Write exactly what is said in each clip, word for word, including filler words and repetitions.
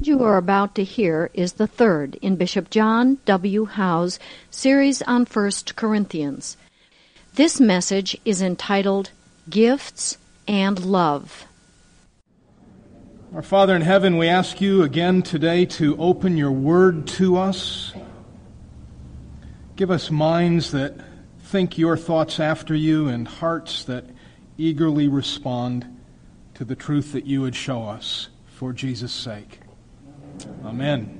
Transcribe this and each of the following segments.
You are about to hear is the third in Bishop John W. Howe's series on First Corinthians. This message is entitled Gifts and Love. Our Father in heaven, we ask you again today to open your word to us. Give us minds that think your thoughts after you and hearts that eagerly respond to the truth that you would show us for Jesus' sake. Amen.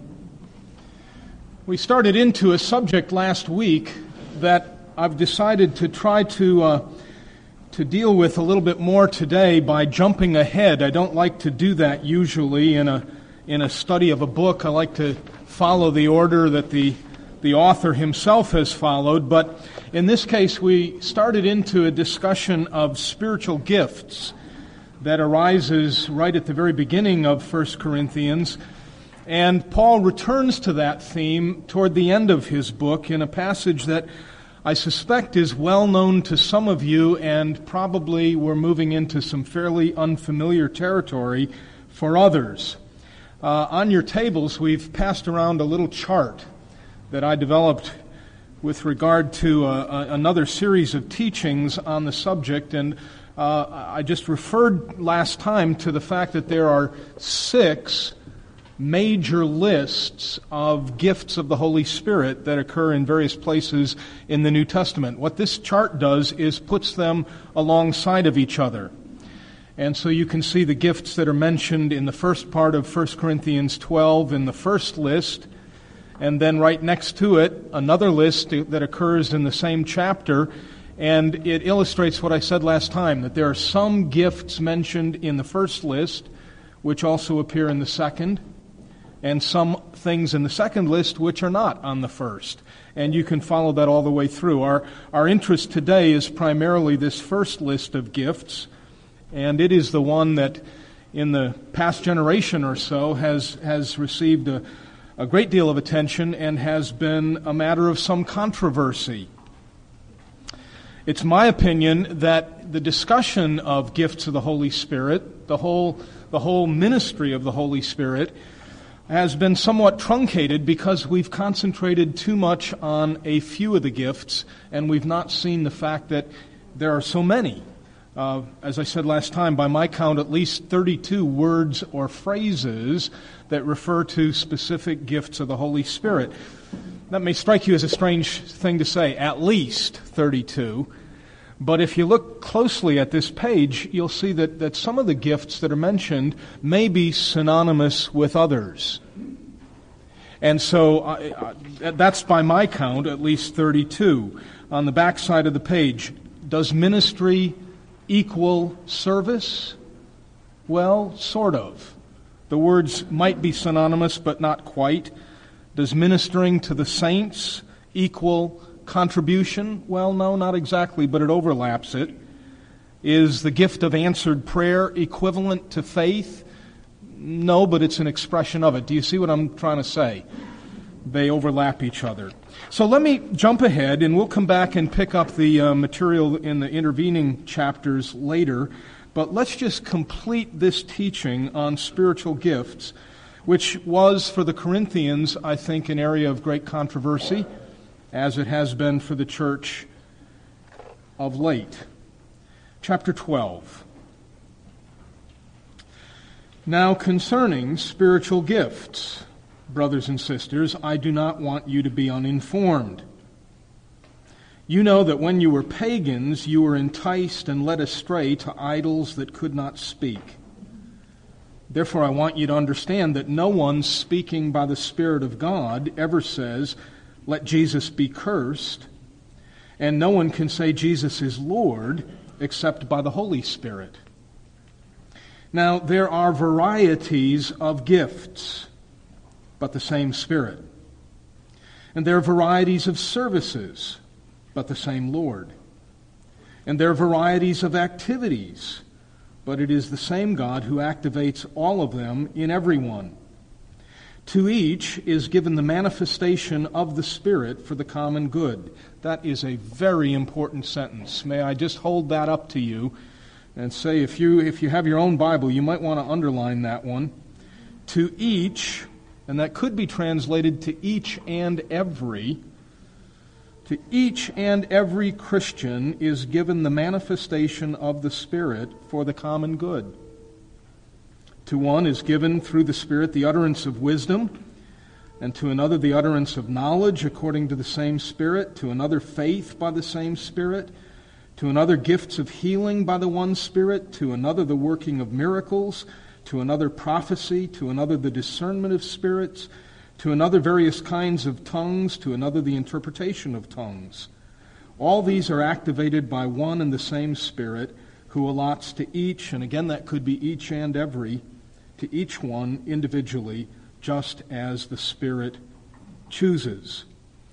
We started into a subject last week that I've decided to try to uh, to deal with a little bit more today by jumping ahead. I don't like to do that usually in a in a study of a book. I like to follow the order that the the author himself has followed, but in this case we started into a discussion of spiritual gifts that arises right at the very beginning of First Corinthians. And Paul returns to that theme toward the end of his book in a passage that I suspect is well known to some of you, and probably we're moving into some fairly unfamiliar territory for others. Uh, on your tables, we've passed around a little chart that I developed with regard to uh, another series of teachings on the subject, and uh, I just referred last time to the fact that there are six major lists of gifts of the Holy Spirit that occur in various places in the New Testament. What this chart does is puts them alongside of each other. And so you can see the gifts that are mentioned in the first part of First Corinthians twelve in the first list, and then right next to it, another list that occurs in the same chapter, and it illustrates what I said last time, that there are some gifts mentioned in the first list which also appear in the second, and some things in the second list which are not on the first. And you can follow that all the way through. Our our interest today is primarily this first list of gifts, and it is the one that in the past generation or so has, has received a, a great deal of attention and has been a matter of some controversy. It's my opinion that the discussion of gifts of the Holy Spirit, the whole the whole ministry of the Holy Spirit, has been somewhat truncated because we've concentrated too much on a few of the gifts, and we've not seen the fact that there are so many. Uh, as I said last time, by my count, at least thirty-two words or phrases that refer to specific gifts of the Holy Spirit. That may strike you as a strange thing to say, at least thirty-two. But if you look closely at this page, you'll see that, that some of the gifts that are mentioned may be synonymous with others. And so uh, that's by my count at least thirty-two. On the back side of the page, does ministry equal service? Well, sort of. The words might be synonymous, but not quite. Does ministering to the saints equal contribution? Well, no, not exactly, but it overlaps it. Is the gift of answered prayer equivalent to faith? No, but it's an expression of it. Do you see what I'm trying to say? They overlap each other. So let me jump ahead, and we'll come back and pick up the uh, material in the intervening chapters later. But let's just complete this teaching on spiritual gifts, which was for the Corinthians, I think, an area of great controversy, as it has been for the church of late. Chapter twelve. Now concerning spiritual gifts, brothers and sisters, I do not want you to be uninformed. You know that when you were pagans, you were enticed and led astray to idols that could not speak. Therefore, I want you to understand that no one speaking by the Spirit of God ever says, "Let Jesus be cursed," and no one can say Jesus is Lord except by the Holy Spirit. Now, there are varieties of gifts, but the same Spirit. And there are varieties of services, but the same Lord. And there are varieties of activities, but it is the same God who activates all of them in everyone. To each is given the manifestation of the Spirit for the common good. That is a very important sentence. May I just hold that up to you and say, if you if you have your own Bible, you might want to underline that one. To each, and that could be translated to each and every, to each and every Christian is given the manifestation of the Spirit for the common good. To one is given through the Spirit the utterance of wisdom, and to another the utterance of knowledge according to the same Spirit, to another faith by the same Spirit, to another gifts of healing by the one Spirit, to another the working of miracles, to another prophecy, to another the discernment of spirits, to another various kinds of tongues, to another the interpretation of tongues. All these are activated by one and the same Spirit, who allots to each, and again that could be each and every, to each one individually, just as the Spirit chooses.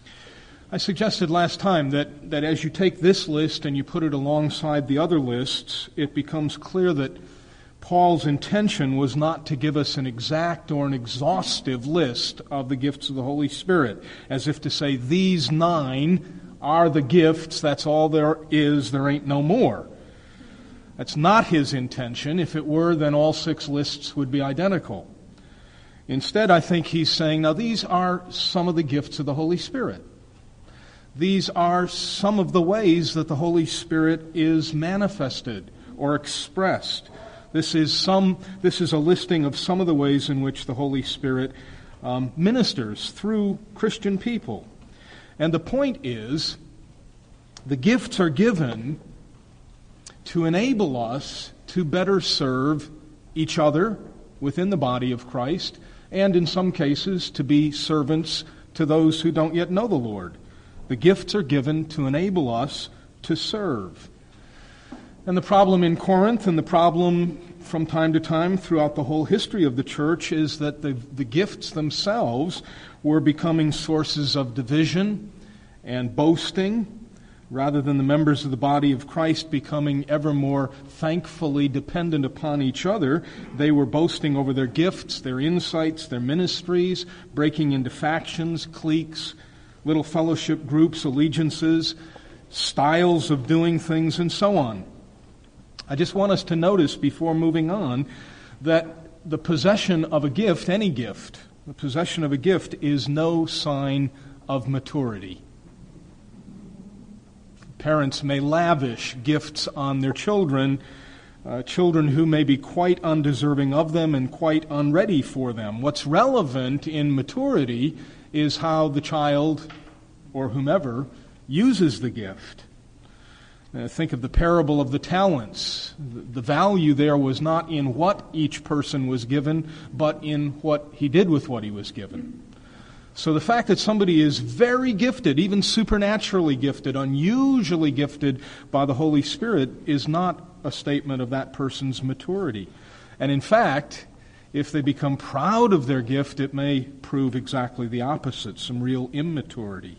I suggested last time that, that as you take this list and you put it alongside the other lists, it becomes clear that Paul's intention was not to give us an exact or an exhaustive list of the gifts of the Holy Spirit, as if to say, these nine are the gifts, that's all there is, there ain't no more. That's not his intention. If it were, then all six lists would be identical. Instead, I think he's saying, now these are some of the gifts of the Holy Spirit. These are some of the ways that the Holy Spirit is manifested or expressed. This is some. This is a listing of some of the ways in which the Holy Spirit um, ministers through Christian people. And the point is, the gifts are given to enable us to better serve each other within the body of Christ, and in some cases to be servants to those who don't yet know the Lord. The gifts are given to enable us to serve. And the problem in Corinth, and the problem from time to time throughout the whole history of the church, is that the, the gifts themselves were becoming sources of division and boasting, rather than the members of the body of Christ becoming ever more thankfully dependent upon each other. They were boasting over their gifts, their insights, their ministries, breaking into factions, cliques, little fellowship groups, allegiances, styles of doing things, and so on. I just want us to notice before moving on that the possession of a gift, any gift, the possession of a gift is no sign of maturity. Parents may lavish gifts on their children, uh, children who may be quite undeserving of them and quite unready for them. What's relevant in maturity is how the child or whomever uses the gift. Uh, think of the parable of the talents. The value there was not in what each person was given, but in what he did with what he was given. So the fact that somebody is very gifted, even supernaturally gifted, unusually gifted by the Holy Spirit, is not a statement of that person's maturity. And in fact, if they become proud of their gift, it may prove exactly the opposite, some real immaturity.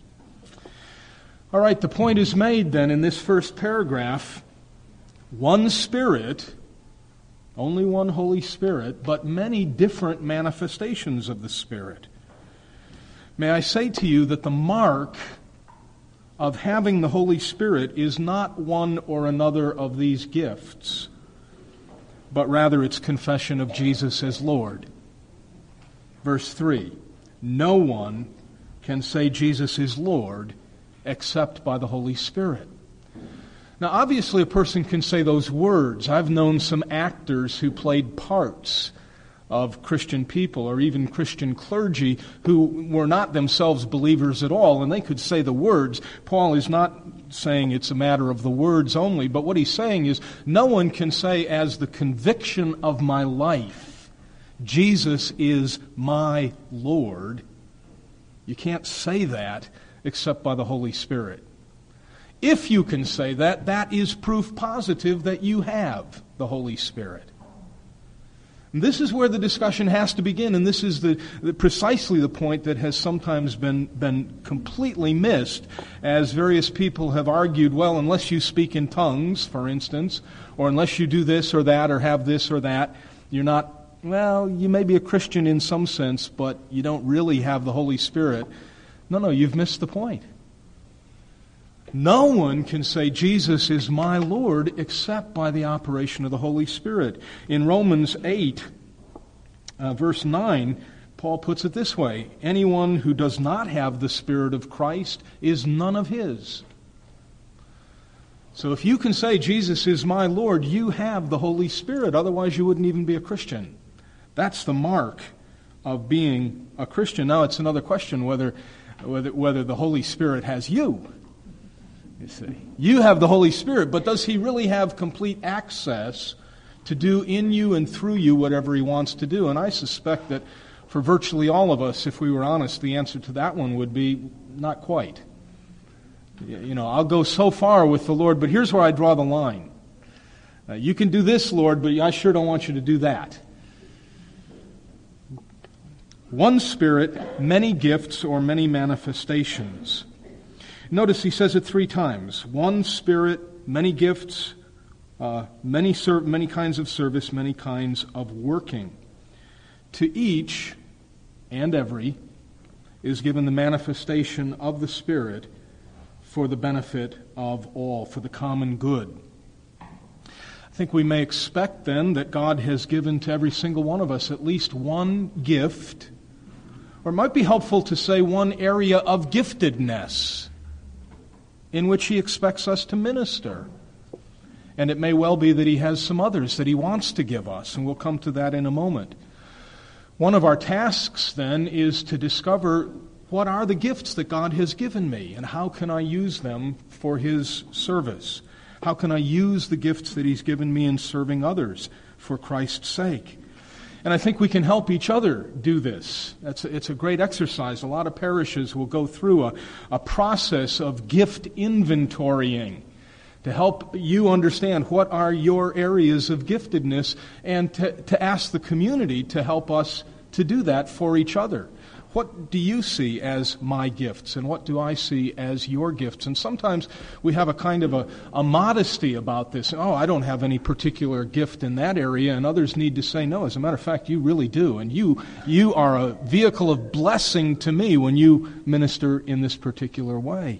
All right, the point is made then in this first paragraph. One Spirit, only one Holy Spirit, but many different manifestations of the Spirit. May I say to you that the mark of having the Holy Spirit is not one or another of these gifts, but rather its confession of Jesus as Lord. Verse three, no one can say Jesus is Lord except by the Holy Spirit. Now, obviously, a person can say those words. I've known some actors who played parts of Christian people or even Christian clergy who were not themselves believers at all, and they could say the words. Paul is not saying it's a matter of the words only, but what he's saying is no one can say as the conviction of my life, Jesus is my Lord. You can't say that except by the Holy Spirit. If you can say that, that is proof positive that you have the Holy Spirit. And this is where the discussion has to begin, and this is the, the precisely the point that has sometimes been, been completely missed, as various people have argued, well, unless you speak in tongues, for instance, or unless you do this or that or have this or that, you're not, well, you may be a Christian in some sense, but you don't really have the Holy Spirit. No, no, you've missed the point. No one can say Jesus is my Lord except by the operation of the Holy Spirit. In Romans eight, Uh, verse nine, Paul puts it this way: anyone who does not have the Spirit of Christ is none of his. So if you can say, Jesus is my Lord, you have the Holy Spirit. Otherwise you wouldn't even be a Christian. That's the mark of being a Christian. Now it's another question whether whether, whether the Holy Spirit has you. You see, you have the Holy Spirit, but does He really have complete access to do in you and through you whatever He wants to do? And I suspect that for virtually all of us, if we were honest, the answer to that one would be not quite. You know, I'll go so far with the Lord, but here's where I draw the line. Uh, you can do this, Lord, but I sure don't want you to do that. One Spirit, many gifts, or many manifestations. Notice he says it three times. One Spirit, many gifts, uh, many ser- many kinds of service, many kinds of working. To each and every is given the manifestation of the Spirit for the benefit of all, for the common good. I think we may expect then that God has given to every single one of us at least one gift, or it might be helpful to say one area of giftedness in which He expects us to minister. And it may well be that He has some others that He wants to give us, and we'll come to that in a moment. One of our tasks then is to discover what are the gifts that God has given me, and how can I use them for His service? How can I use the gifts that He's given me in serving others for Christ's sake? And I think we can help each other do this. It's a, it's a great exercise. A lot of parishes will go through a, a process of gift inventorying to help you understand what are your areas of giftedness, and to, to ask the community to help us to do that for each other. What do you see as my gifts, and what do I see as your gifts? And sometimes we have a kind of a, a modesty about this. Oh, I don't have any particular gift in that area, and others need to say, no, as a matter of fact, you really do. And you you are a vehicle of blessing to me when you minister in this particular way.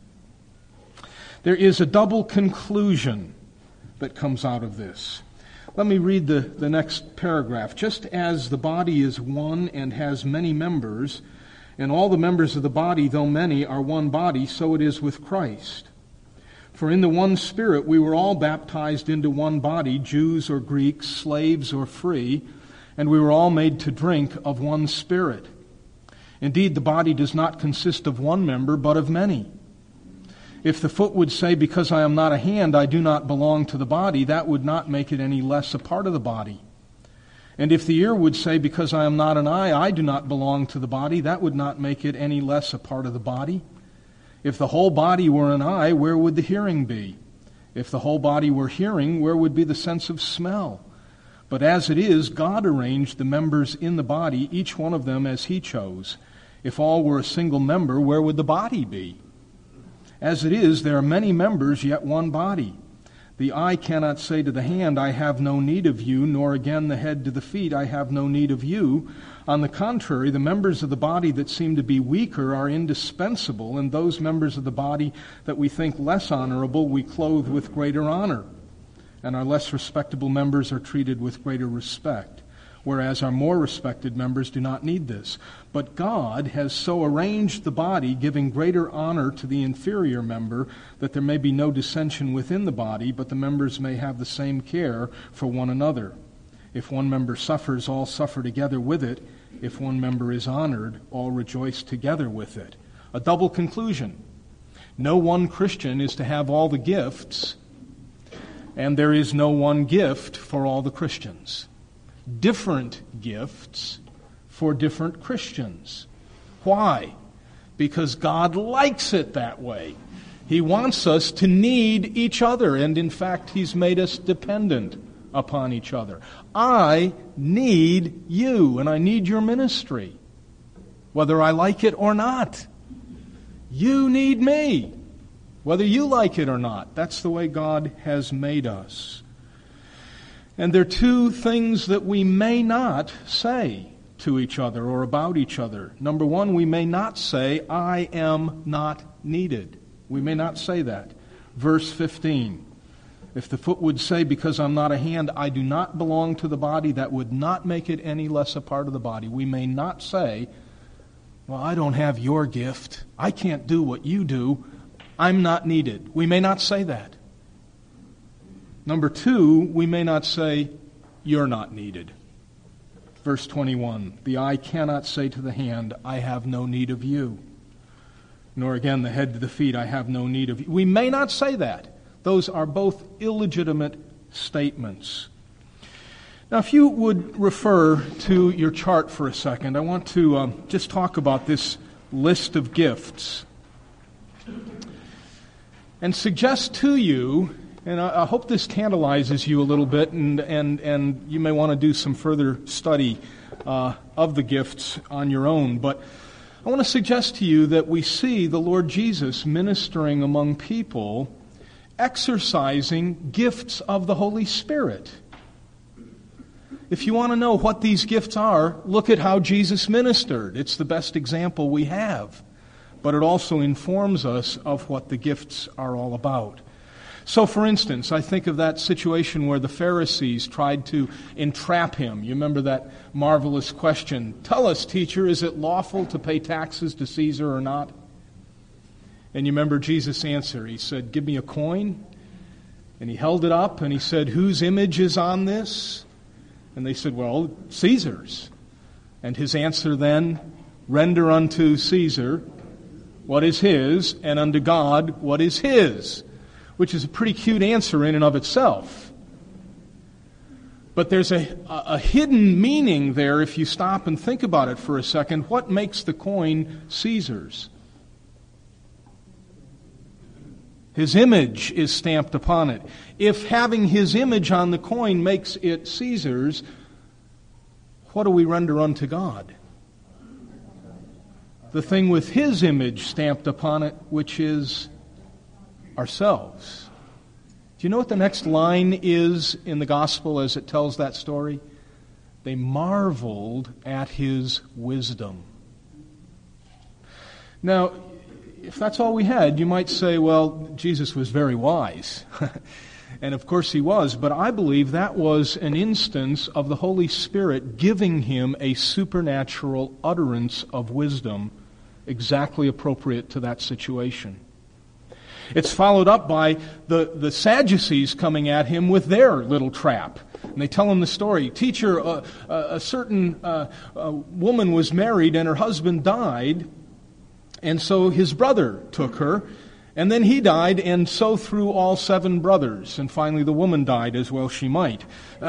There is a double conclusion that comes out of this. Let me read the, the next paragraph. Just as the body is one and has many members, and all the members of the body, though many, are one body, so it is with Christ. For in the one Spirit we were all baptized into one body, Jews or Greeks, slaves or free, and we were all made to drink of one Spirit. Indeed, the body does not consist of one member, but of many. If the foot would say, because I am not a hand, I do not belong to the body, that would not make it any less a part of the body. And if the ear would say, because I am not an eye, I do not belong to the body, that would not make it any less a part of the body. If the whole body were an eye, where would the hearing be? If the whole body were hearing, where would be the sense of smell? But as it is, God arranged the members in the body, each one of them as He chose. If all were a single member, where would the body be? As it is, there are many members, yet one body. The eye cannot say to the hand, I have no need of you, nor again the head to the feet, I have no need of you. On the contrary, the members of the body that seem to be weaker are indispensable, and those members of the body that we think less honorable we clothe with greater honor, and our less respectable members are treated with greater respect, whereas our more respected members do not need this. But God has so arranged the body, giving greater honor to the inferior member, that there may be no dissension within the body, but the members may have the same care for one another. If one member suffers, all suffer together with it. If one member is honored, all rejoice together with it. A double conclusion. No one Christian is to have all the gifts, and there is no one gift for all the Christians. Different gifts for different Christians. Why? Because God likes it that way. He wants us to need each other, and in fact, He's made us dependent upon each other. I need you, and I need your ministry, whether I like it or not. You need me, whether you like it or not. That's the way God has made us. And there are two things that we may not say to each other or about each other. Number one, we may not say, I am not needed. We may not say that. Verse fifteen. If the foot would say, because I'm not a hand, I do not belong to the body, that would not make it any less a part of the body. We may not say, well, I don't have your gift. I can't do what you do. I'm not needed. We may not say that. Number two, we may not say, you're not needed. Verse twenty-one, the eye cannot say to the hand, I have no need of you. Nor again the head to the feet, I have no need of you. We may not say that. Those are both illegitimate statements. Now, if you would refer to your chart for a second, I want to um, just talk about this list of gifts and suggest to you, and I, I hope this tantalizes you a little bit, and, and, and you may want to do some further study uh, of the gifts on your own, but I want to suggest to you that we see the Lord Jesus ministering among people, exercising gifts of the Holy Spirit. If you want to know what these gifts are, look at how Jesus ministered. It's the best example we have. But it also informs us of what the gifts are all about. So, for instance, I think of that situation where the Pharisees tried to entrap him. You remember that marvelous question, tell us, teacher, is it lawful to pay taxes to Caesar or not? And you remember Jesus' answer. He said, give me a coin. And he held it up and he said, whose image is on this? And they said, well, Caesar's. And his answer then, render unto Caesar what is his, and unto God what is his. Which is a pretty cute answer in and of itself. But there's a, a hidden meaning there if you stop and think about it for a second. What makes the coin Caesar's? His image is stamped upon it. If having his image on the coin makes it Caesar's, what do we render unto God? The thing with his image stamped upon it, which is ourselves. Do you know what the next line is in the gospel as it tells that story? They marveled at his wisdom. Now, if that's all we had, you might say, well, Jesus was very wise. And of course he was, but I believe that was an instance of the Holy Spirit giving him a supernatural utterance of wisdom exactly appropriate to that situation. It's followed up by the, the Sadducees coming at him with their little trap. And they tell him the story. Teacher, uh, a certain uh, a woman was married and her husband died, and so his brother took her, and then he died, and so through all seven brothers. And finally the woman died, as well she might.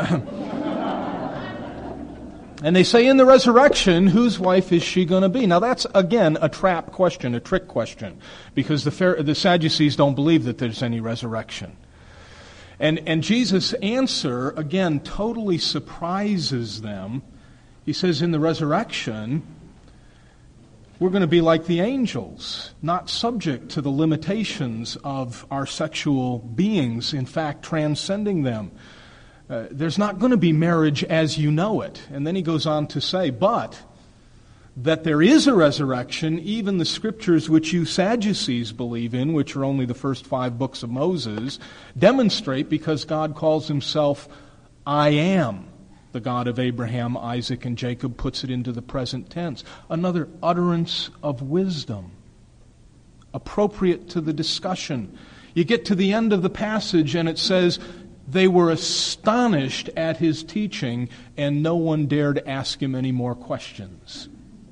And they say in the resurrection, whose wife is she going to be? Now that's, again, a trap question, a trick question, because the, the Sadducees don't believe that there's any resurrection. And, and Jesus' answer, again, totally surprises them. He says in the resurrection, we're going to be like the angels, not subject to the limitations of our sexual beings, in fact, transcending them. Uh, there's not going to be marriage as you know it. And then he goes on to say, but that there is a resurrection, even the scriptures which you Sadducees believe in, which are only the first five books of Moses, demonstrate, because God calls himself I am, the God of Abraham, Isaac, and Jacob, puts it into the present tense. Another utterance of wisdom, appropriate to the discussion. You get to the end of the passage and it says, they were astonished at his teaching, and no one dared ask him any more questions.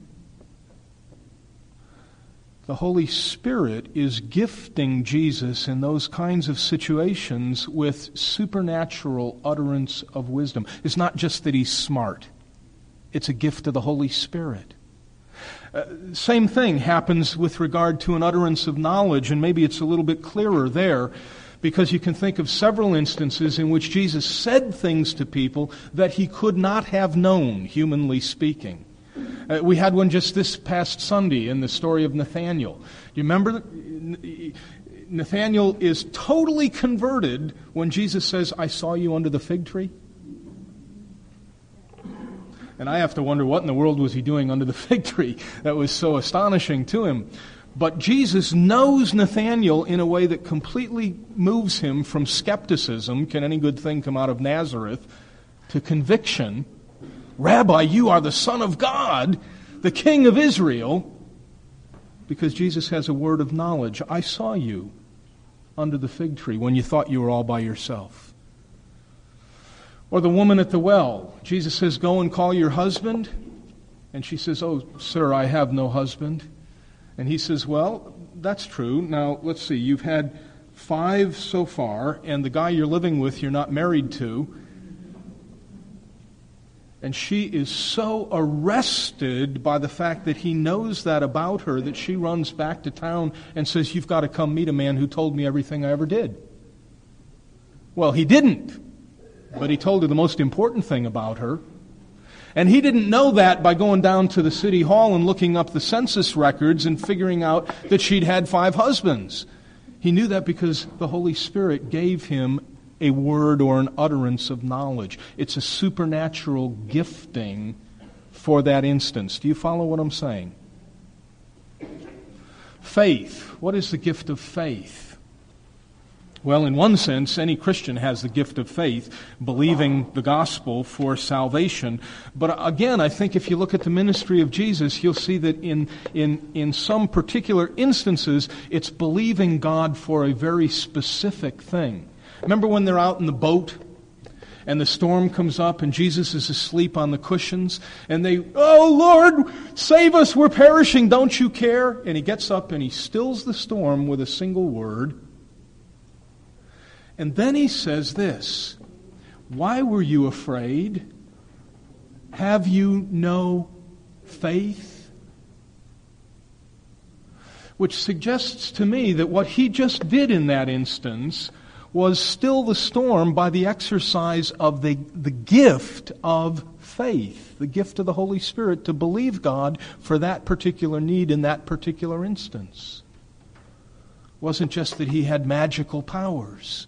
The Holy Spirit is gifting Jesus in those kinds of situations with supernatural utterance of wisdom. It's not just that he's smart. It's a gift of the Holy Spirit. Uh, same thing happens with regard to an utterance of knowledge, and maybe it's a little bit clearer there, because you can think of several instances in which Jesus said things to people that he could not have known, humanly speaking. Uh, we had one just this past Sunday in the story of Nathanael. Do you remember? Nathanael is totally converted when Jesus says, I saw you under the fig tree. And I have to wonder what in the world was he doing under the fig tree that was so astonishing to him. But Jesus knows Nathanael in a way that completely moves him from skepticism, can any good thing come out of Nazareth, to conviction. Rabbi, you are the Son of God, the King of Israel, because Jesus has a word of knowledge. I saw you under the fig tree when you thought you were all by yourself. Or the woman at the well. Jesus says, go and call your husband. And she says, oh, sir, I have no husband. And he says, well, that's true. Now, let's see. You've had five so far, and the guy you're living with you're not married to. And she is so arrested by the fact that he knows that about her that she runs back to town and says, you've got to come meet a man who told me everything I ever did. Well, he didn't, but he told her the most important thing about her. And he didn't know that by going down to the city hall and looking up the census records and figuring out that she'd had five husbands. He knew that because the Holy Spirit gave him a word or an utterance of knowledge. It's a supernatural gifting for that instance. Do you follow what I'm saying? Faith. What is the gift of faith? Well, in one sense, any Christian has the gift of faith, believing the gospel for salvation. But again, I think if you look at the ministry of Jesus, you'll see that in, in, in some particular instances, it's believing God for a very specific thing. Remember when they're out in the boat and the storm comes up and Jesus is asleep on the cushions and they, oh Lord, save us, we're perishing, don't you care? And he gets up and he stills the storm with a single word. And then he says this, why were you afraid? Have you no faith? Which suggests to me that what he just did in that instance was still the storm by the exercise of the, the gift of faith, the gift of the Holy Spirit to believe God for that particular need in that particular instance. It wasn't just that he had magical powers.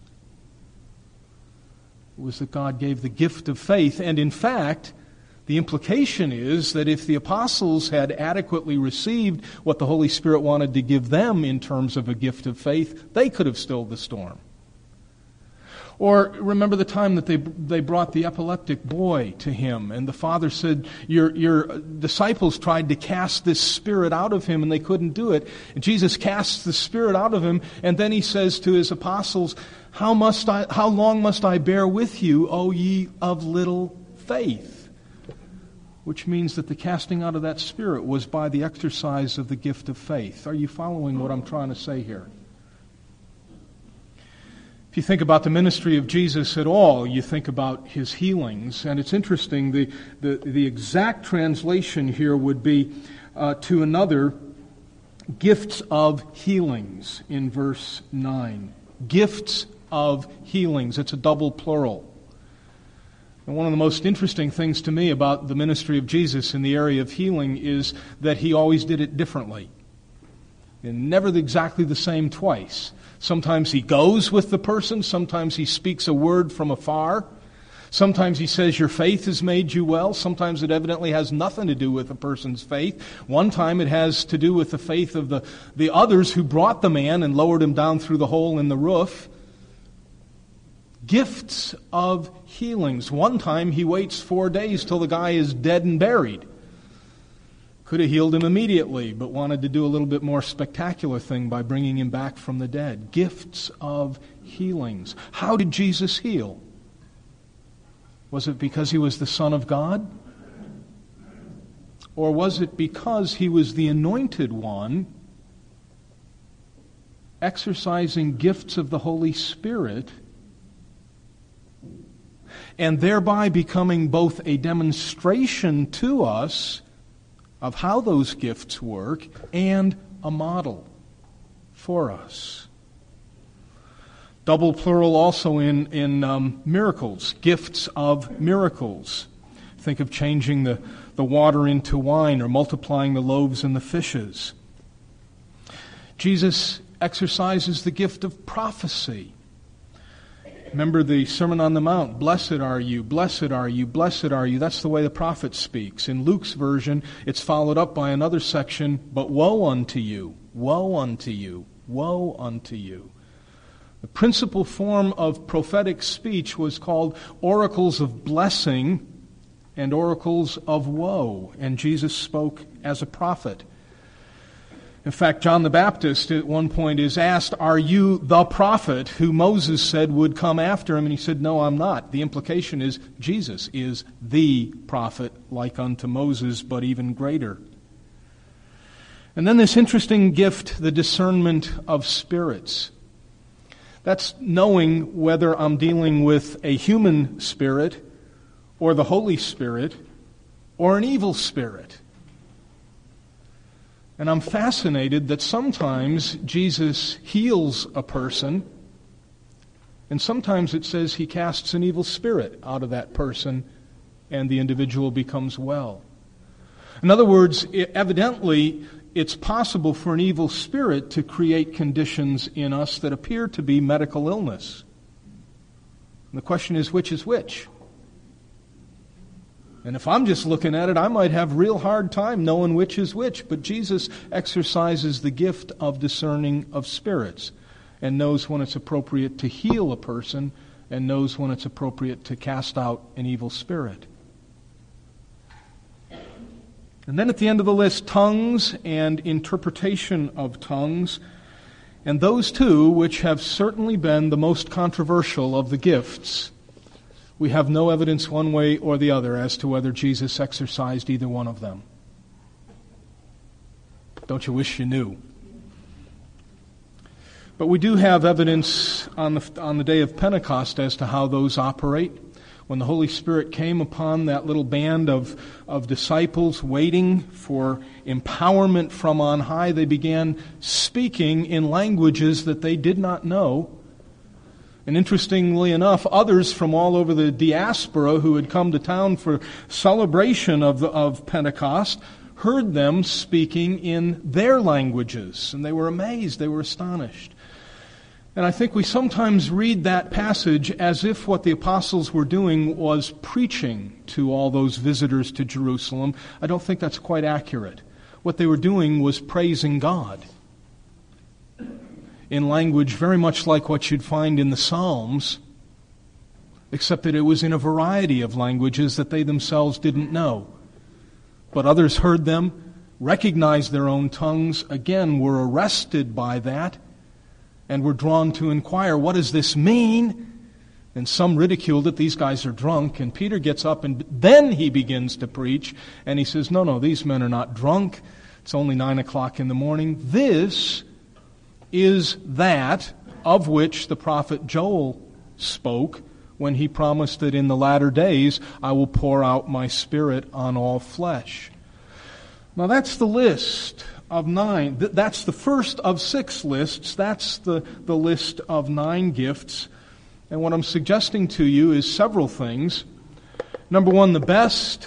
It was that God gave the gift of faith. And in fact, the implication is that if the apostles had adequately received what the Holy Spirit wanted to give them in terms of a gift of faith, they could have stilled the storm. Or remember the time that they they brought the epileptic boy to him, and the father said, your, your disciples tried to cast this spirit out of him, and they couldn't do it. And Jesus casts the spirit out of him, and then he says to his apostles, How must I? How long must I bear with you, O ye of little faith? Which means that the casting out of that spirit was by the exercise of the gift of faith. Are you following what I'm trying to say here? If you think about the ministry of Jesus at all, you think about his healings. And it's interesting, the, the, the exact translation here would be uh, to another, gifts of healings in verse nine. Gifts of healings. It's a double plural. And one of the most interesting things to me about the ministry of Jesus in the area of healing is that he always did it differently. And never exactly the same twice. Sometimes he goes with the person. Sometimes he speaks a word from afar. Sometimes he says, your faith has made you well. Sometimes it evidently has nothing to do with a person's faith. One time it has to do with the faith of the, the others who brought the man and lowered him down through the hole in the roof. Gifts of healings. One time he waits four days till the guy is dead and buried. Could have healed him immediately, but wanted to do a little bit more spectacular thing by bringing him back from the dead. Gifts of healings. How did Jesus heal? Was it because he was the Son of God? Or was it because he was the anointed one, exercising gifts of the Holy Spirit, and thereby becoming both a demonstration to us of how those gifts work and a model for us? Double plural also in, in um, miracles, gifts of miracles. Think of changing the, the water into wine or multiplying the loaves and the fishes. Jesus exercises the gift of prophecy. Remember the Sermon on the Mount. Blessed are you, blessed are you, blessed are you. That's the way the prophet speaks. In Luke's version, it's followed up by another section, but woe unto you, woe unto you, woe unto you. The principal form of prophetic speech was called oracles of blessing and oracles of woe, and Jesus spoke as a prophet. In fact, John the Baptist at one point is asked, "Are you the prophet who Moses said would come after him?" And he said, "No, I'm not." The implication is Jesus is the prophet, like unto Moses, but even greater. And then this interesting gift, the discernment of spirits. That's knowing whether I'm dealing with a human spirit or the Holy Spirit or an evil spirit. And I'm fascinated that sometimes Jesus heals a person, and sometimes it says he casts an evil spirit out of that person and the individual becomes well. In other words, evidently, it's possible for an evil spirit to create conditions in us that appear to be medical illness. And the question is, which is which? And if I'm just looking at it, I might have a real hard time knowing which is which. But Jesus exercises the gift of discerning of spirits and knows when it's appropriate to heal a person and knows when it's appropriate to cast out an evil spirit. And then at the end of the list, tongues and interpretation of tongues. And those two, which have certainly been the most controversial of the gifts, we have no evidence one way or the other as to whether Jesus exercised either one of them. Don't you wish you knew? But we do have evidence on the, on the day of Pentecost as to how those operate. When the Holy Spirit came upon that little band of, of disciples waiting for empowerment from on high, they began speaking in languages that they did not know. And interestingly enough, others from all over the diaspora who had come to town for celebration of, the, of Pentecost heard them speaking in their languages. And they were amazed, they were astonished. And I think we sometimes read that passage as if what the apostles were doing was preaching to all those visitors to Jerusalem. I don't think that's quite accurate. What they were doing was praising God in language very much like what you'd find in the Psalms, except that it was in a variety of languages that they themselves didn't know. But others heard them, recognized their own tongues, again were arrested by that, and were drawn to inquire, what does this mean? And some ridiculed it, these guys are drunk. And Peter gets up and then he begins to preach. And he says, no, no, these men are not drunk. It's only nine o'clock in the morning. This is that of which the prophet Joel spoke when he promised that in the latter days I will pour out my Spirit on all flesh. Now that's the list of nine. That's the first of six lists. That's the, the list of nine gifts. And what I'm suggesting to you is several things. Number one, the best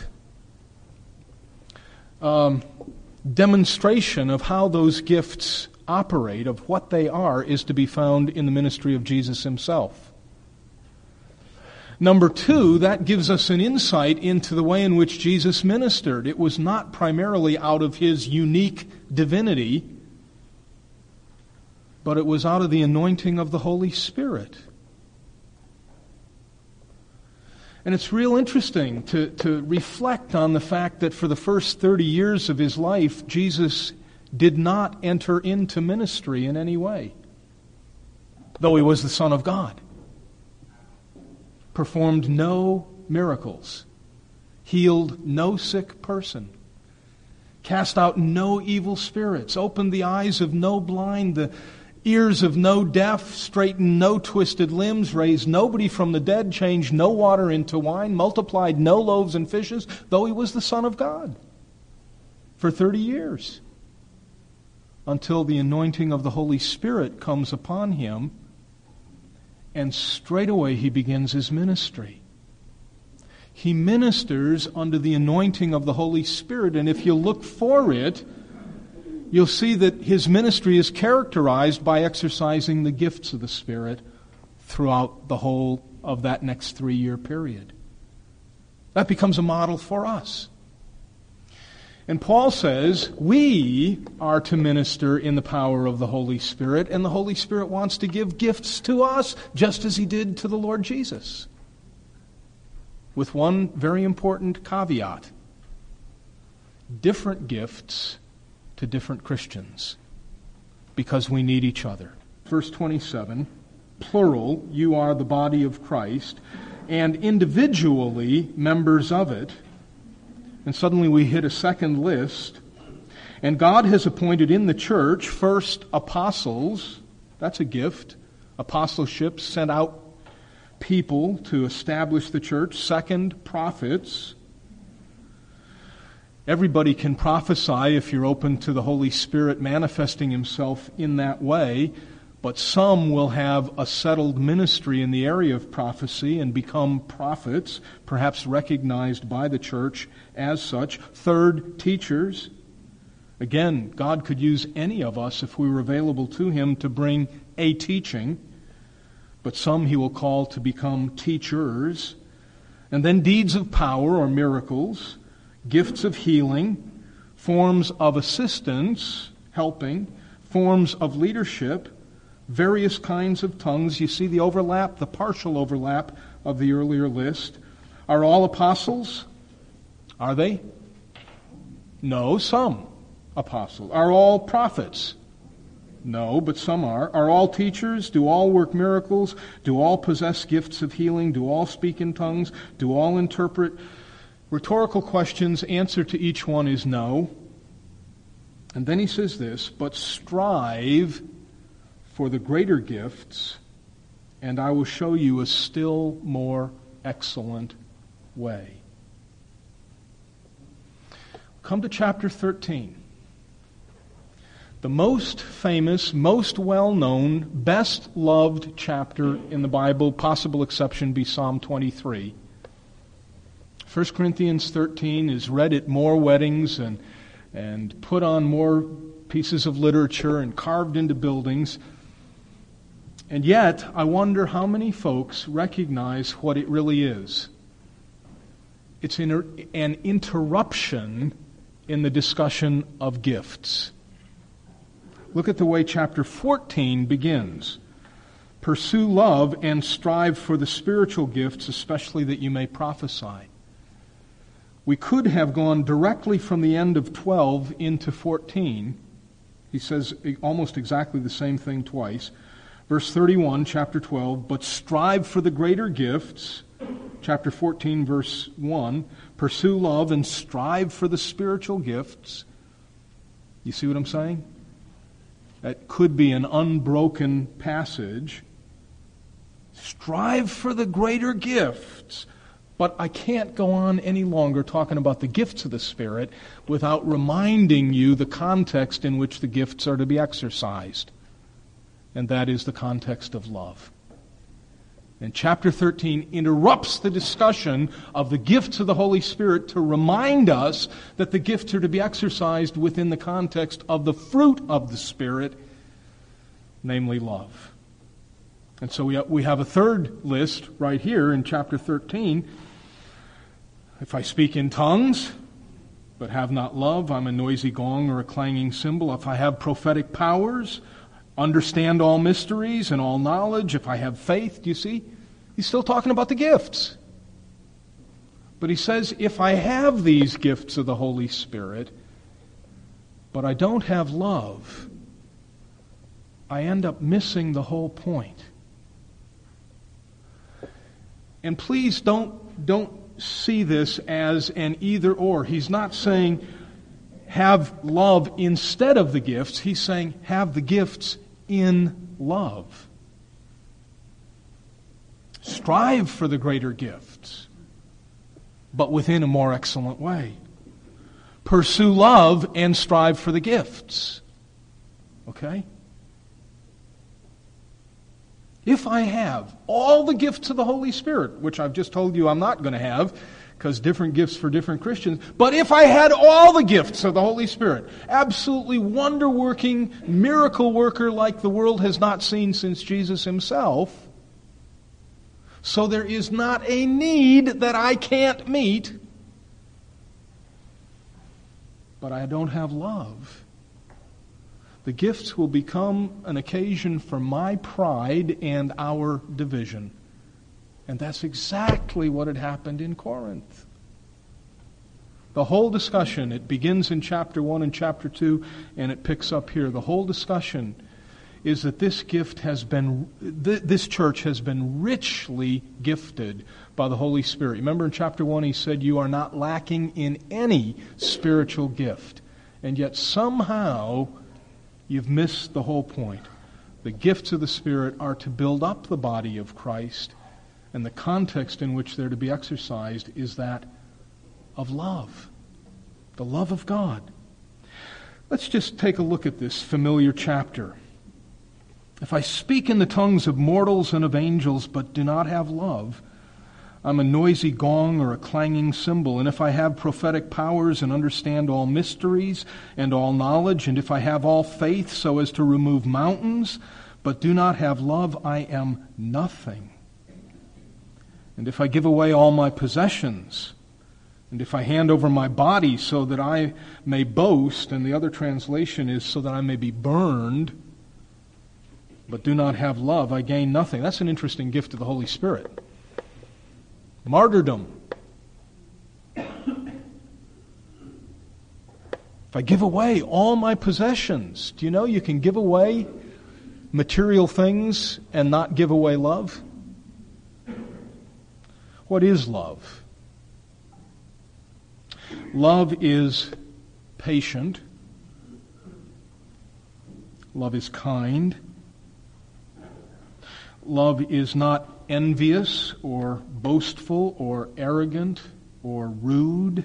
um, demonstration of how those gifts operate, of what they are, is to be found in the ministry of Jesus himself. Number two, that gives us an insight into the way in which Jesus ministered. It was not primarily out of his unique divinity, but it was out of the anointing of the Holy Spirit. And it's real interesting to, to reflect on the fact that for the first thirty years of his life, Jesus did not enter into ministry in any way, though he was the Son of God. Performed no miracles, healed no sick person, cast out no evil spirits, opened the eyes of no blind, the ears of no deaf, straightened no twisted limbs, raised nobody from the dead, changed no water into wine, multiplied no loaves and fishes, though he was the Son of God for thirty years, until the anointing of the Holy Spirit comes upon him, and straightaway he begins his ministry. He ministers under the anointing of the Holy Spirit, and if you look for it, you'll see that his ministry is characterized by exercising the gifts of the Spirit throughout the whole of that next three-year period. That becomes a model for us. And Paul says we are to minister in the power of the Holy Spirit, and the Holy Spirit wants to give gifts to us just as he did to the Lord Jesus. With one very important caveat. Different gifts to different Christians, because we need each other. Verse twenty-seven, plural, you are the body of Christ, and individually members of it. And suddenly we hit a second list. And God has appointed in the church, first, apostles. That's a gift. Apostleship sent out people to establish the church. Second, prophets. Everybody can prophesy if you're open to the Holy Spirit manifesting himself in that way. But some will have a settled ministry in the area of prophecy and become prophets, perhaps recognized by the church as such. Third, teachers. Again, God could use any of us if we were available to him to bring a teaching. But some he will call to become teachers. And then deeds of power or miracles, gifts of healing, forms of assistance, helping, forms of leadership, various kinds of tongues. You see the overlap, the partial overlap of the earlier list. Are all apostles? Are they? No, some apostles. Are all prophets? No, but some are. Are all teachers? Do all work miracles? Do all possess gifts of healing? Do all speak in tongues? Do all interpret? Rhetorical questions. Answer to each one is no. And then he says this, but strive for the greater gifts, and I will show you a still more excellent way. Come to chapter thirteen. The most famous, most well-known, best-loved chapter in the Bible, possible exception be Psalm twenty-three. First Corinthians thirteen is read at more weddings and, and put on more pieces of literature and carved into buildings. And yet, I wonder how many folks recognize what it really is. It's an interruption in the discussion of gifts. Look at the way chapter fourteen begins. Pursue love and strive for the spiritual gifts, especially that you may prophesy. We could have gone directly from the end of twelve into fourteen. He says almost exactly the same thing twice. Verse thirty-one, chapter twelve, but strive for the greater gifts. Chapter fourteen, verse one, pursue love and strive for the spiritual gifts. You see what I'm saying? That could be an unbroken passage. Strive for the greater gifts. But I can't go on any longer talking about the gifts of the Spirit without reminding you the context in which the gifts are to be exercised. And that is the context of love. And chapter thirteen interrupts the discussion of the gifts of the Holy Spirit to remind us that the gifts are to be exercised within the context of the fruit of the Spirit, namely love. And so we we have a third list right here in chapter thirteen. If I speak in tongues, but have not love, I'm a noisy gong or a clanging cymbal. If I have prophetic powers, understand all mysteries and all knowledge, if I have faith, do you see? He's still talking about the gifts. But he says, if I have these gifts of the Holy Spirit, but I don't have love, I end up missing the whole point. And please don't, don't see this as an either or. He's not saying have love instead of the gifts. He's saying have the gifts in love. Strive for the greater gifts, but within a more excellent way. Pursue love and strive for the gifts. Okay? If I have all the gifts of the Holy Spirit, which I've just told you I'm not going to have, because different gifts for different Christians, but if I had all the gifts of the Holy Spirit, absolutely wonder-working, miracle worker like the world has not seen since Jesus himself, So there is not a need that I can't meet, but I don't have love. The gifts will become an occasion for my pride and our division. And that's exactly what had happened in Corinth. The whole discussion, it begins in chapter one and chapter two, and it picks up here. The whole discussion is that this gift has been, th- this church has been richly gifted by the Holy Spirit. Remember in chapter one he said, you are not lacking in any spiritual gift. And yet somehow you've missed the whole point. The gifts of the Spirit are to build up the body of Christ, and the context in which they're to be exercised is that of love, the love of God. Let's just take a look at this familiar chapter. If I speak in the tongues of mortals and of angels, but do not have love, I'm a noisy gong or a clanging cymbal. And if I have prophetic powers and understand all mysteries and all knowledge, and if I have all faith so as to remove mountains, but do not have love, I am nothing. And if I give away all my possessions, and if I hand over my body so that I may boast, and the other translation is so that I may be burned, but do not have love, I gain nothing. That's an interesting gift of the Holy Spirit. Martyrdom. If I give away all my possessions, do you know you can give away material things and not give away love? What is love? Love is patient. Love is kind. Love is not envious or boastful or arrogant or rude.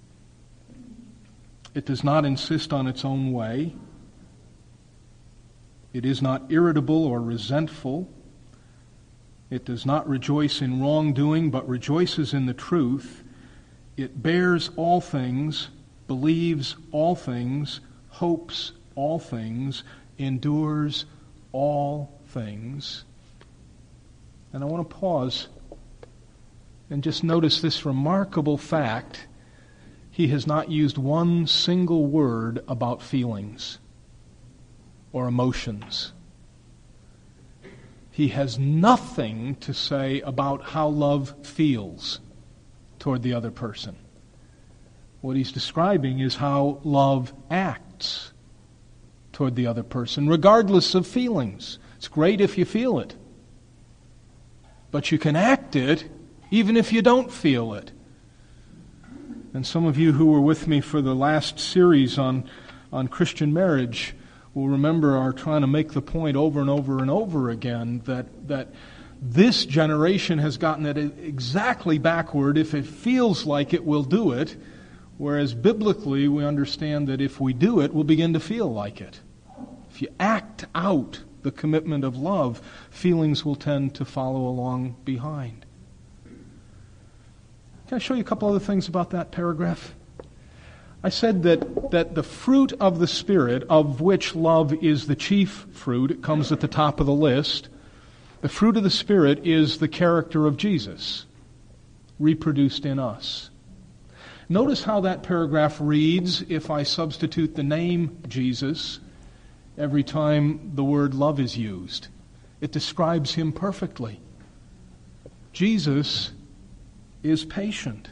It does not insist on its own way. It is not irritable or resentful. It does not rejoice in wrongdoing, but rejoices in the truth. It bears all things, believes all things, hopes all things, endures all things. And I want to pause and just notice this remarkable fact. He has not used one single word about feelings or emotions. He has nothing to say about how love feels toward the other person. What he's describing is how love acts toward the other person, regardless of feelings. It's great if you feel it, but you can act it even if you don't feel it. And some of you who were with me for the last series on, on Christian marriage will remember our trying to make the point over and over and over again that, that this generation has gotten it exactly backward. If it feels like it, we'll do it. Whereas biblically, we understand that if we do it, we'll begin to feel like it. If you act out the commitment of love, feelings will tend to follow along behind. Can I show you a couple other things about that paragraph? I said that, that the fruit of the Spirit, of which love is the chief fruit, it comes at the top of the list. The fruit of the Spirit is the character of Jesus, reproduced in us. Notice how that paragraph reads if I substitute the name Jesus every time the word love is used. It describes him perfectly. Jesus is patient.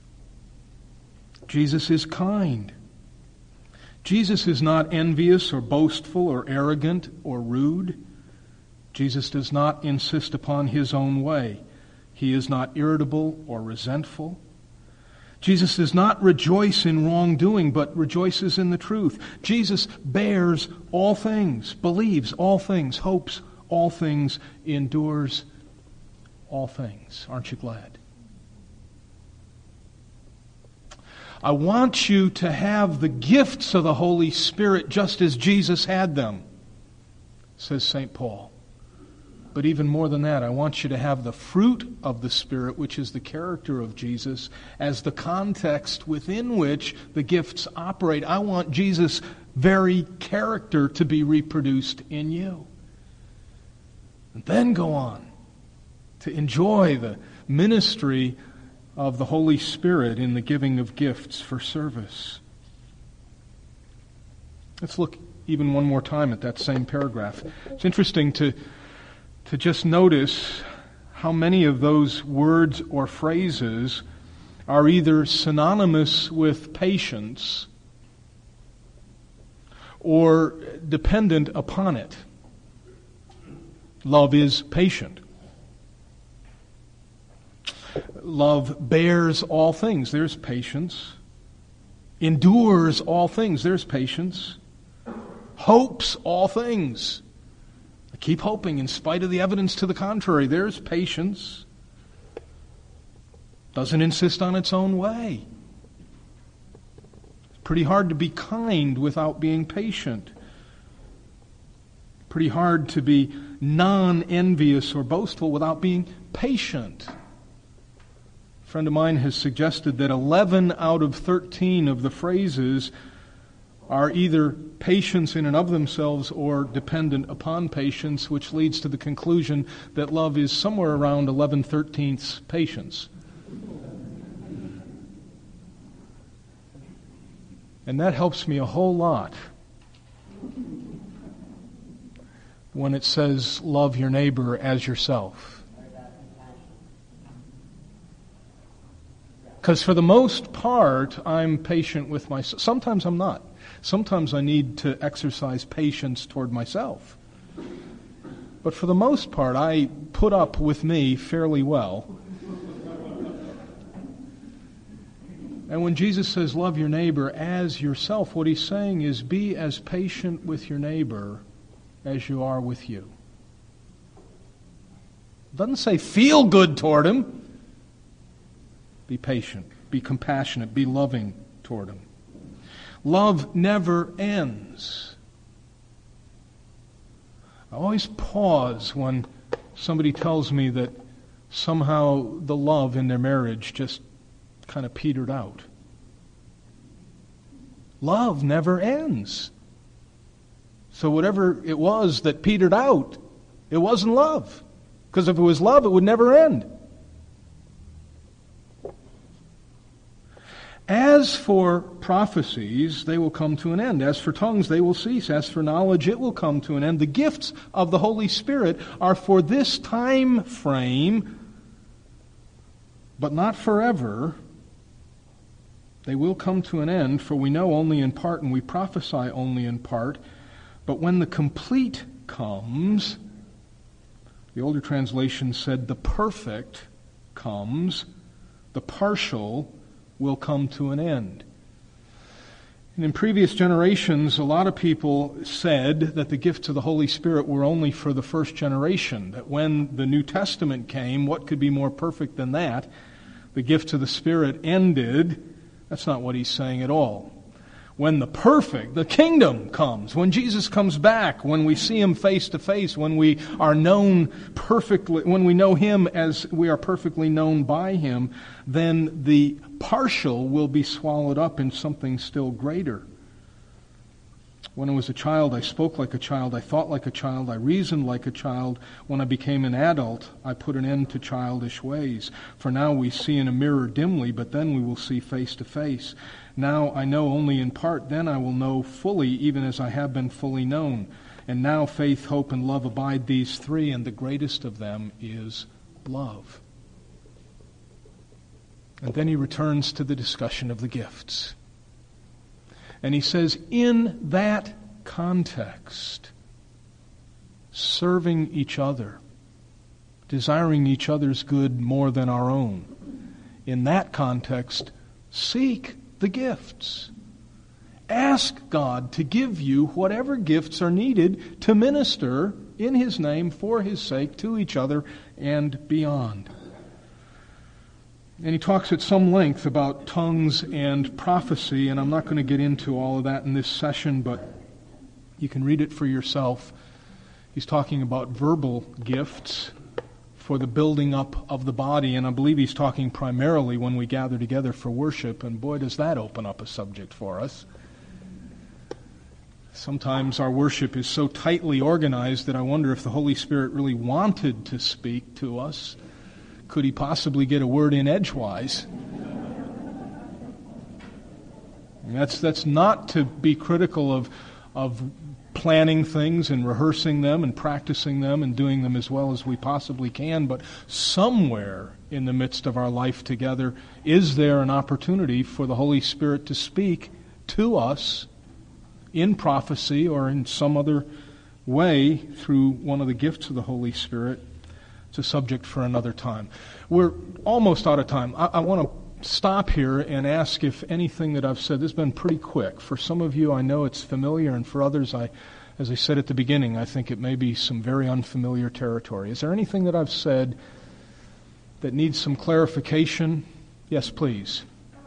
Jesus is kind. Jesus is not envious or boastful or arrogant or rude. Jesus does not insist upon his own way. He is not irritable or resentful. Jesus does not rejoice in wrongdoing, but rejoices in the truth. Jesus bears all things, believes all things, hopes all things, endures all things. Aren't you glad? I want you to have the gifts of the Holy Spirit just as Jesus had them, says Saint Paul. But even more than that, I want you to have the fruit of the Spirit, which is the character of Jesus, as the context within which the gifts operate. I want Jesus' very character to be reproduced in you. And then go on to enjoy the ministry of the Holy Spirit in the giving of gifts for service. Let's look even one more time at that same paragraph. It's interesting to, to just notice how many of those words or phrases are either synonymous with patience or dependent upon it. Love is patient. Love bears all things. There's patience. Endures all things. There's patience. Hopes all things. I keep hoping in spite of the evidence to the contrary. There's patience. Doesn't insist on its own way. It's pretty hard to be kind without being patient. Pretty hard to be non-envious or boastful without being patient. A friend of mine has suggested that eleven out of thirteen of the phrases are either patience in and of themselves or dependent upon patience, which leads to the conclusion that love is somewhere around eleven thirteenths patience. And that helps me a whole lot when it says, love your neighbor as yourself. Because for the most part, I'm patient with myself. Sometimes I'm not. Sometimes I need to exercise patience toward myself. But for the most part, I put up with me fairly well. And when Jesus says, love your neighbor as yourself, what he's saying is be as patient with your neighbor as you are with you. It doesn't say feel good toward him. Be patient, be compassionate, be loving toward him. Love never ends. I always pause when somebody tells me that somehow the love in their marriage just kind of petered out. Love never ends. So whatever it was that petered out, it wasn't love. Because if it was love, it would never end. As for prophecies, they will come to an end. As for tongues, they will cease. As for knowledge, it will come to an end. The gifts of the Holy Spirit are for this time frame, but not forever. They will come to an end, for we know only in part and we prophesy only in part. But when the complete comes, the older translation said the perfect comes, the partial will come to an end. And in previous generations, a lot of people said that the gifts of the Holy Spirit were only for the first generation, that when the New Testament came, what could be more perfect than that? The gifts of the Spirit ended. That's not what he's saying at all. When the perfect, the kingdom comes, when Jesus comes back, when we see him face to face, when we are known perfectly, when we know him as we are perfectly known by him, then the partial will be swallowed up in something still greater. When I was a child, I spoke like a child, I thought like a child, I reasoned like a child. When I became an adult, I put an end to childish ways. For now we see in a mirror dimly, but then we will see face to face. Now I know only in part, then I will know fully, even as I have been fully known. And now faith, hope, and love abide, these three, and the greatest of them is love. And then he returns to the discussion of the gifts. And he says, in that context, serving each other, desiring each other's good more than our own, in that context, seek the gifts. Ask God to give you whatever gifts are needed to minister in his name, for his sake, to each other and beyond. And he talks at some length about tongues and prophecy, and I'm not going to get into all of that in this session, but you can read it for yourself. He's talking about verbal gifts for the building up of the body, and I believe he's talking primarily when we gather together for worship, and boy, does that open up a subject for us. Sometimes our worship is so tightly organized that I wonder if the Holy Spirit really wanted to speak to us. could he possibly get a word in edgewise? And that's that's not to be critical of of planning things and rehearsing them and practicing them and doing them as well as we possibly can, but somewhere in the midst of our life together, is there an opportunity for the Holy Spirit to speak to us in prophecy or in some other way through one of the gifts of the Holy Spirit? It's a subject for another time. We're almost out of time. I, I want to stop here and ask if anything that I've said, this has been pretty quick. For some of you, I know it's familiar, and for others, I, as I said at the beginning, I think it may be some very unfamiliar territory. Is there anything that I've said that needs some clarification? Yes, please.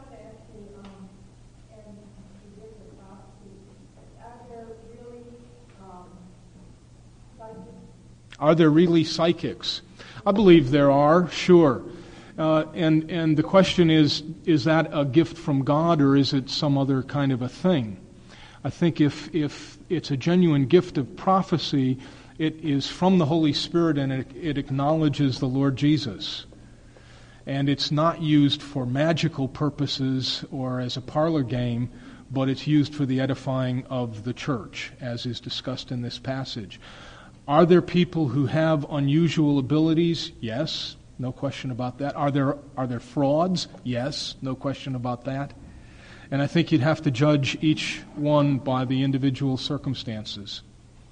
Are there really psychics? I believe there are, sure. Uh, and and the question is, is that a gift from God or is it some other kind of a thing? I think if if it's a genuine gift of prophecy, it is from the Holy Spirit and it, it acknowledges the Lord Jesus. And it's not used for magical purposes or as a parlor game, but it's used for the edifying of the church, as is discussed in this passage. Are there people who have unusual abilities? Yes, no question about that. Are there are there frauds? Yes, no question about that. And I think you'd have to judge each one by the individual circumstances.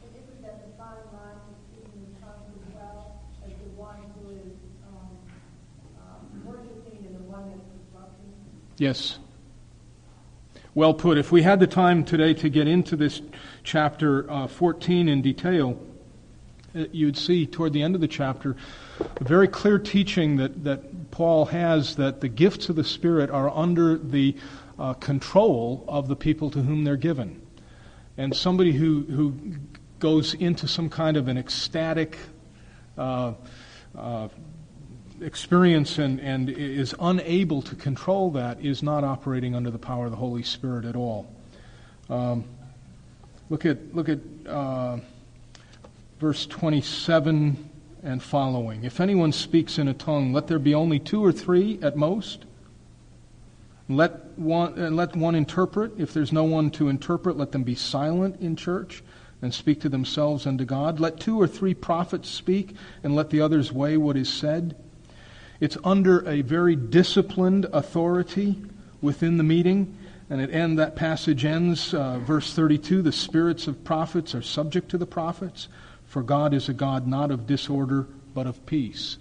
Yes. Well put. If we had the time today to get into this chapter uh, fourteen in detail, you'd see toward the end of the chapter a very clear teaching that, that Paul has that the gifts of the Spirit are under the uh, control of the people to whom they're given. And somebody who, who goes into some kind of an ecstatic uh, uh, experience and, and is unable to control that is not operating under the power of the Holy Spirit at all. Um, look at look at uh, verse twenty-seven and following. If anyone speaks in a tongue, let there be only two or three at most. Let one and let one interpret. If there's no one to interpret, let them be silent in church and speak to themselves and to God. Let two or three prophets speak, and let the others weigh what is said. It's under a very disciplined authority within the meeting. And at end, that passage ends, uh, verse thirty-two, the spirits of prophets are subject to the prophets, for God is a God not of disorder, but of peace.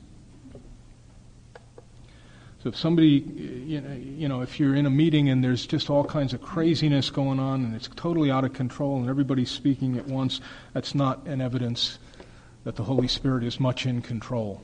So if somebody, you know, you know, if you're in a meeting and there's just all kinds of craziness going on and it's totally out of control and everybody's speaking at once, that's not an evidence that the Holy Spirit is much in control.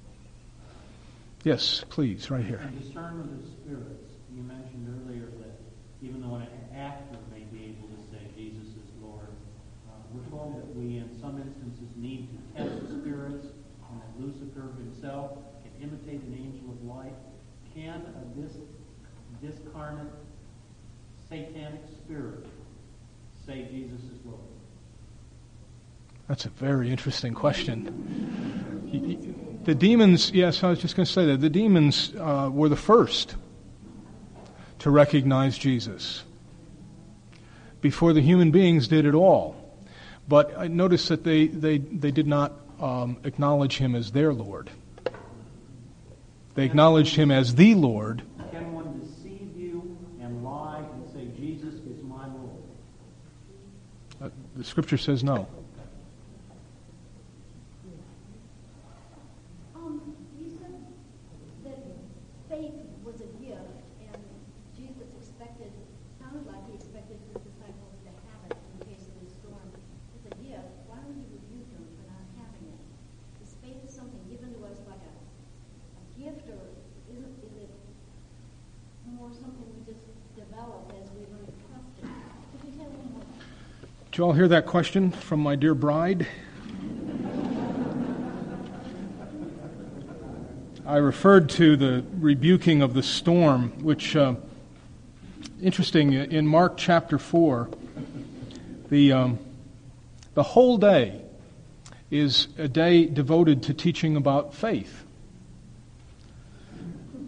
Yes, please, right here. And discernment of spirits. You mentioned earlier that even though an actor may be able to say Jesus is Lord, uh, we're told that we in some instances need to test the spirits, and that Lucifer himself can imitate an angel of light. Can a dis- discarnate satanic spirit say Jesus is Lord? That's a very interesting question. The demons, yes, I was just going to say that. The demons uh, were the first to recognize Jesus before the human beings did at all. But I noticed that they, they, they did not um, acknowledge him as their Lord. They acknowledged him as the Lord. Can one deceive you and lie and say Jesus is my Lord? Uh, the Scripture says no. Did you all hear that question from my dear bride? I referred to the rebuking of the storm, which, uh, interesting, in Mark chapter four, the um, the whole day is a day devoted to teaching about faith.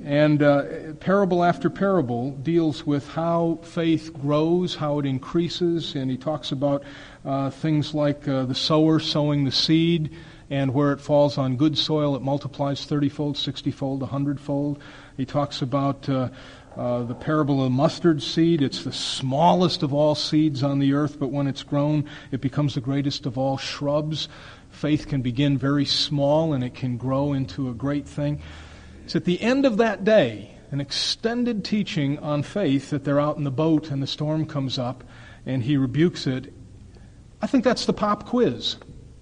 And uh, parable after parable deals with how faith grows, how it increases, and he talks about uh, things like uh, the sower sowing the seed, and where it falls on good soil, it multiplies thirty-fold, sixty-fold, one hundred-fold. He talks about uh, uh, the parable of the mustard seed. It's the smallest of all seeds on the earth, but when it's grown, it becomes the greatest of all shrubs. Faith can begin very small, and it can grow into a great thing. It's at the end of that day, an extended teaching on faith, that they're out in the boat and the storm comes up and he rebukes it. I think that's the pop quiz.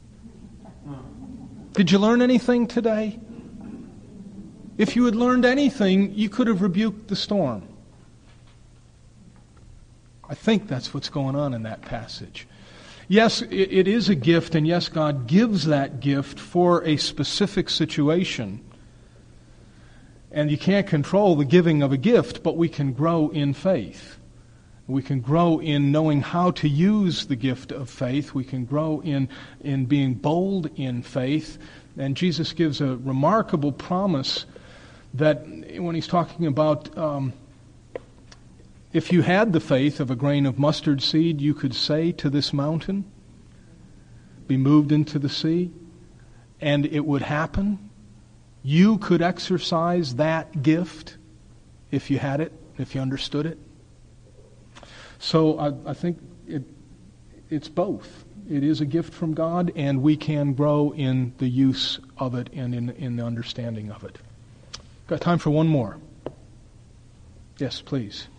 Did you learn anything today? If you had learned anything, you could have rebuked the storm. I think that's what's going on in that passage. Yes, it is a gift, and yes, God gives that gift for a specific situation. And you can't control the giving of a gift, but we can grow in faith. We can grow in knowing how to use the gift of faith. We can grow in, in being bold in faith. And Jesus gives a remarkable promise that when he's talking about um, if you had the faith of a grain of mustard seed, you could say to this mountain, be moved into the sea, and it would happen. You could exercise that gift if you had it, if you understood it. So I, I think it, it's both. It is a gift from God, and we can grow in the use of it and in, in the understanding of it. Got time for one more? Yes, please.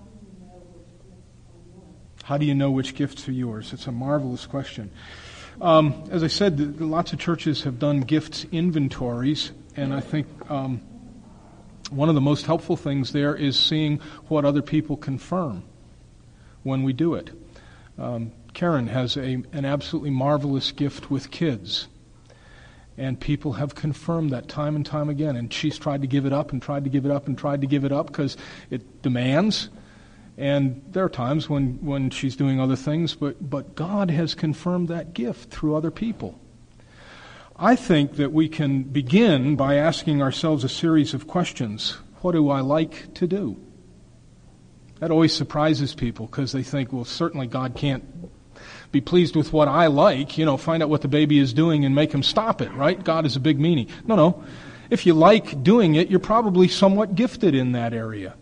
How do you know which gifts are yours? It's a marvelous question. Um, as I said, lots of churches have done gifts inventories, and I think um, one of the most helpful things there is seeing what other people confirm when we do it. Um, Karen has a, an absolutely marvelous gift with kids, and people have confirmed that time and time again, and she's tried to give it up and tried to give it up and tried to give it up because it demands. And there are times when, when she's doing other things, but, but God has confirmed that gift through other people. I think that we can begin by asking ourselves a series of questions. What do I like to do? That always surprises people because they think, well, certainly God can't be pleased with what I like. You know, find out what the baby is doing and make him stop it, right? God is a big meanie. No, no. If you like doing it, you're probably somewhat gifted in that area.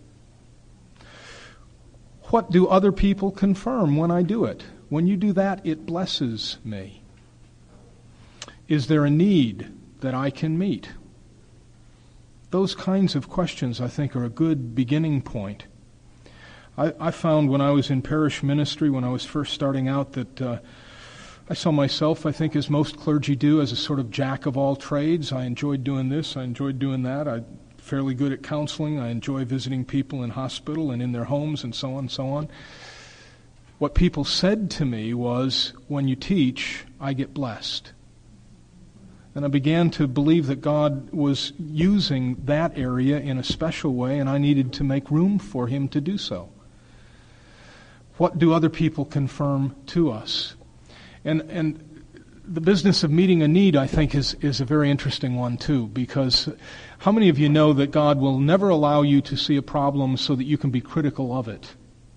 What do other people confirm when I do it? When you do that, it blesses me. Is there a need that I can meet? Those kinds of questions, I think, are a good beginning point. I, I found when I was in parish ministry, when I was first starting out, that uh, I saw myself, I think, as most clergy do, as a sort of jack of all trades. I enjoyed doing this, I enjoyed doing that. I fairly good at counseling. I enjoy visiting people in hospital and in their homes and so on and so on. What people said to me was, when you teach, I get blessed. And I began to believe that God was using that area in a special way, and I needed to make room for Him to do so. What do other people confirm to us? And and the business of meeting a need, I think, is, is a very interesting one, too, because how many of you know that God will never allow you to see a problem so that you can be critical of it?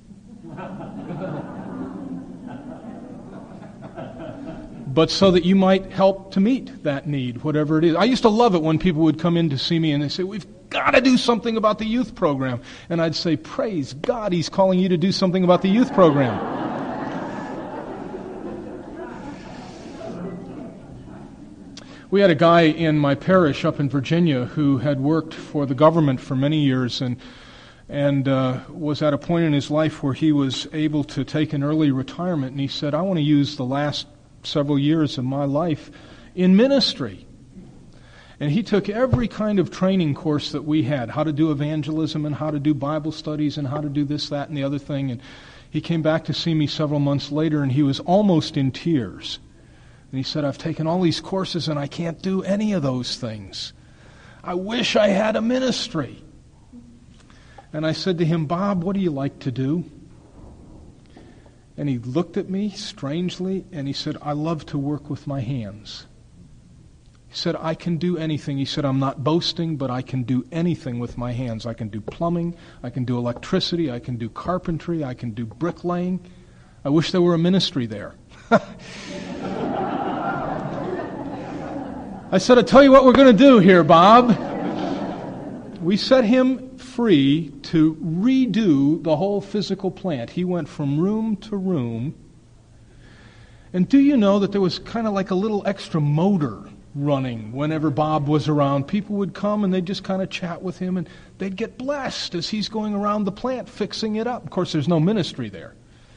But so that you might help to meet that need, whatever it is. I used to love it when people would come in to see me and they say, we've got to do something about the youth program. And I'd say, praise God, He's calling you to do something about the youth program. We had a guy in my parish up in Virginia who had worked for the government for many years and and uh, was at a point in his life where he was able to take an early retirement. And he said, I want to use the last several years of my life in ministry. And he took every kind of training course that we had, how to do evangelism and how to do Bible studies and how to do this, that, and the other thing. And he came back to see me several months later, and he was almost in tears. And he said, I've taken all these courses and I can't do any of those things. I wish I had a ministry. And I said to him, Bob, what do you like to do? And he looked at me strangely and he said, I love to work with my hands. He said, I can do anything. He said, I'm not boasting, but I can do anything with my hands. I can do plumbing, I can do electricity, I can do carpentry, I can do bricklaying. I wish there were a ministry there. I said, I'll tell you what we're going to do here, Bob. We set him free to redo the whole physical plant. He went from room to room. And do you know that there was kind of like a little extra motor running whenever Bob was around? People would come and they'd just kind of chat with him, and they'd get blessed as he's going around the plant fixing it up. Of course, there's no ministry there.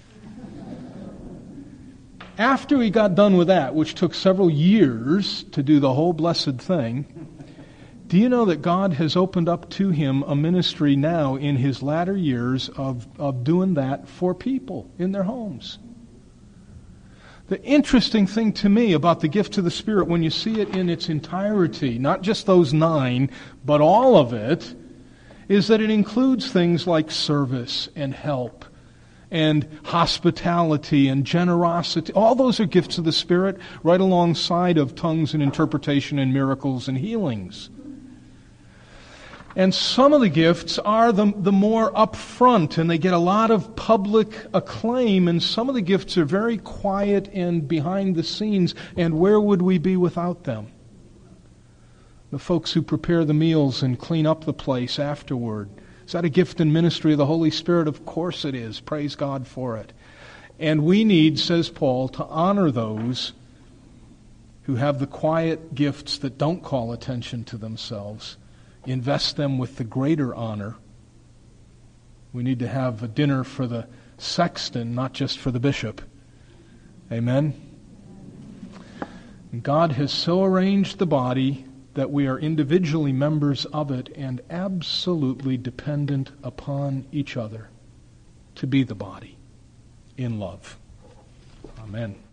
After he got done with that, which took several years to do the whole blessed thing, do you know that God has opened up to him a ministry now in his latter years of, of doing that for people in their homes? The interesting thing to me about the gift of the Spirit, when you see it in its entirety, not just those nine, but all of it, is that it includes things like service and help and hospitality and generosity. All those are gifts of the Spirit right alongside of tongues and interpretation and miracles and healings. And some of the gifts are the, the more upfront, and they get a lot of public acclaim, and some of the gifts are very quiet and behind the scenes, and where would we be without them? The folks who prepare the meals and clean up the place afterward. Is that a gift and ministry of the Holy Spirit? Of course it is. Praise God for it. And we need, says Paul, to honor those who have the quiet gifts that don't call attention to themselves. Invest them with the greater honor. We need to have a dinner for the sexton, not just for the bishop. Amen? And God has so arranged the body that we are individually members of it and absolutely dependent upon each other to be the body in love. Amen.